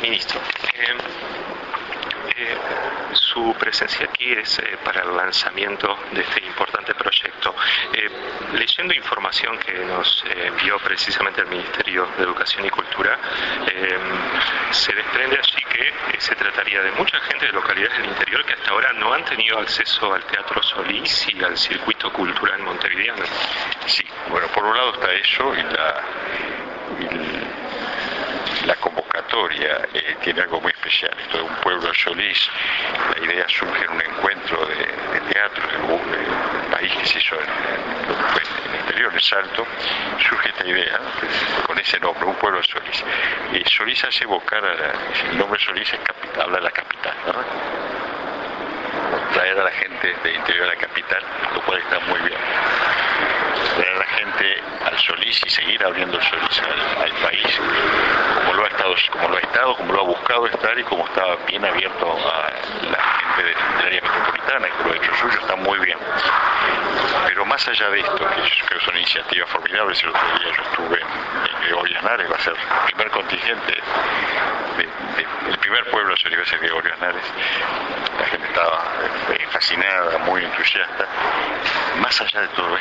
Ministro, su presencia aquí es para el lanzamiento de este importante proyecto. Leyendo información que nos envió precisamente el Ministerio de Educación y Cultura, se desprende allí que se trataría de mucha gente de localidades del interior que hasta ahora no han tenido acceso al Teatro Solís y al circuito cultural montevideano. Sí, bueno, por un lado está eso y la convocatoria tiene algo muy especial. Esto de un pueblo de Solís, la idea surge en un encuentro de teatro del país que se hizo en el interior, en Salto. Surge esta idea con ese nombre, un pueblo de Solís. Solís hace evocar el nombre Solís habla de la capital, ¿verdad? Traer a la gente del interior de la capital, lo cual está muy bien. Traer a la gente al Solís y seguir abriendo el Solís al país, como lo ha buscado estar y como está bien abierto a la gente del área metropolitana, que lo ha hecho suyo, está muy bien. Pero más allá de esto, que yo creo que son iniciativas formidables, el otro día yo estuve en Gregorio Aznares, va a ser el primer contingente, el primer pueblo Solís va a ser Gregorio Aznares. La gente estaba fascinada, muy entusiasta. Más allá de todo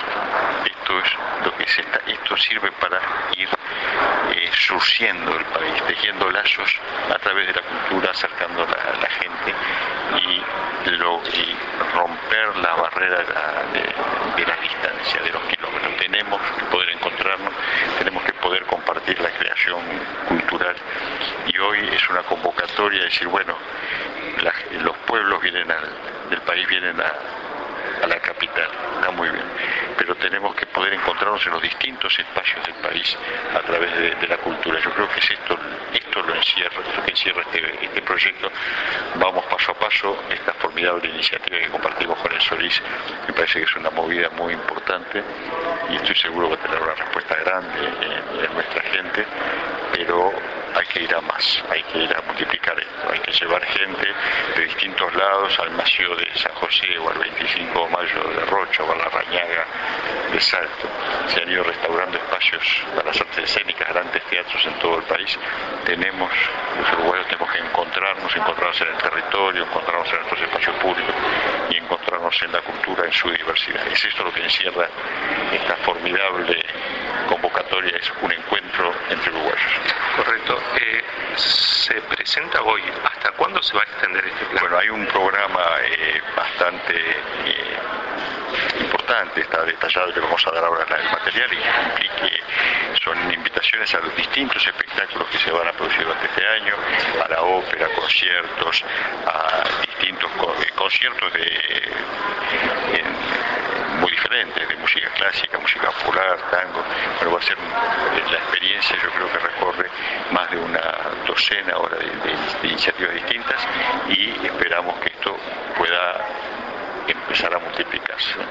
esto sirve para ir surciendo el país, tejiendo lazos a través de la cultura, acercando a la gente y romper la barrera de la distancia, de los kilómetros. Tenemos que poder encontrarnos, tenemos que poder compartir la creación cultural, y hoy es una convocatoria de decir, bueno, los pueblos del país vienen a la capital, está muy bien, pero tenemos que poder encontrarnos en los distintos espacios del país a través de la cultura. Yo creo que es esto lo que encierra este proyecto. Vamos paso a paso. Esta formidable iniciativa que compartimos con el Solís me parece que es una movida muy importante y estoy seguro que va a tener una respuesta grande en nuestra gente, pero hay que ir a más, hay que ir a multiplicar esto, hay que llevar gente de distintos lados al Maceo de San José o al 25 de mayo de Rocha o a la Rañaga de Salto. Se han ido restaurando espacios para las artes escénicas, grandes teatros en todo el país. Los uruguayos tenemos que encontrarnos en el territorio, encontrarnos en nuestros espacios públicos y encontrarnos en la cultura en su diversidad. Es esto lo que encierra esta formidable convocatoria, es un encuentro entre uruguayos. Correcto. Se presenta hoy. ¿Hasta cuándo se va a extender este plan? Bueno, hay un programa bastante importante, está detallado, que vamos a dar ahora el material, y que son invitaciones a los distintos espectáculos que se van a producir durante este año, a la ópera, conciertos, a distintos conciertos muy diferentes, de música clásica, música popular, tango. Bueno, va a ser la experiencia, yo creo que recorre más de una docena ahora de iniciativas distintas, y esperamos que esto pueda empezar a multiplicarse.